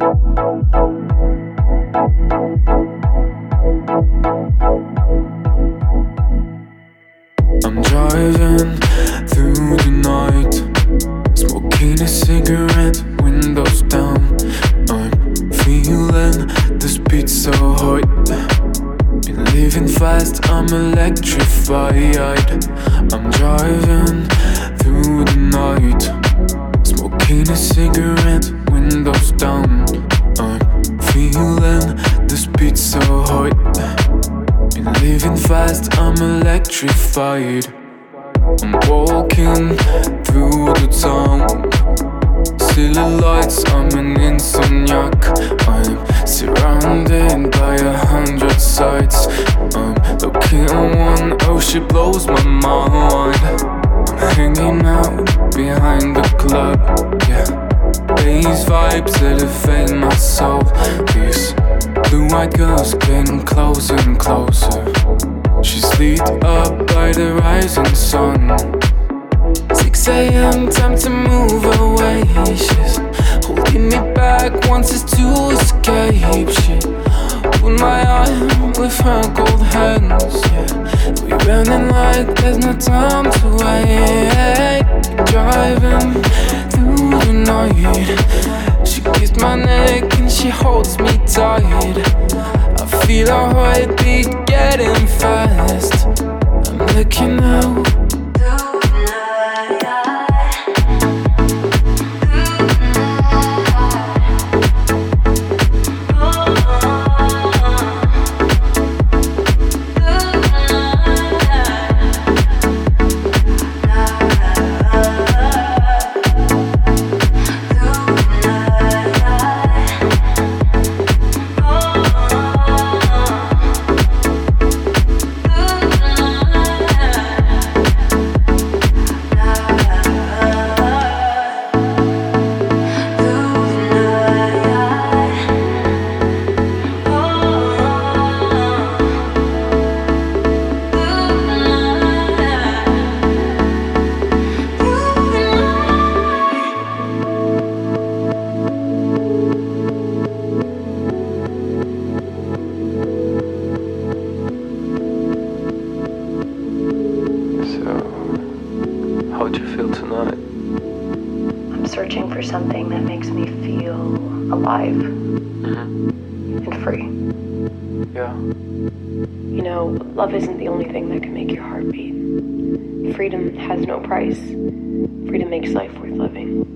I'm driving through the night, smoking a cigarette, windows down. I'm feeling this beat so hot. Been living fast, I'm electrified. I'm driving through the night, smoking a cigarette, windows down. I'm feeling this beat so hot. Been living fast, I'm electrified. I'm walking through the town, silly lights, I'm an insomniac. I'm surrounded by 100 sights. I'm looking at one, oh she blows my mind. I'm hanging out behind the club, yeah. These vibes elevate my soul. These blue-eyed girls getting closer and closer. She's lit up by the rising sun. 6 a.m, time to move away. She's holding me back, wants us to escape. She put my arm with her cold hands, yeah. We running like there's no time to wait. Driving through the night, she kissed my neck and she holds me tight. I feel her heartbeat getting fast. I'm looking out. How'd you feel tonight? I'm searching for something that makes me feel alive and free. Yeah. You know, love isn't the only thing that can make your heart beat. Freedom has no price. Freedom makes life worth living.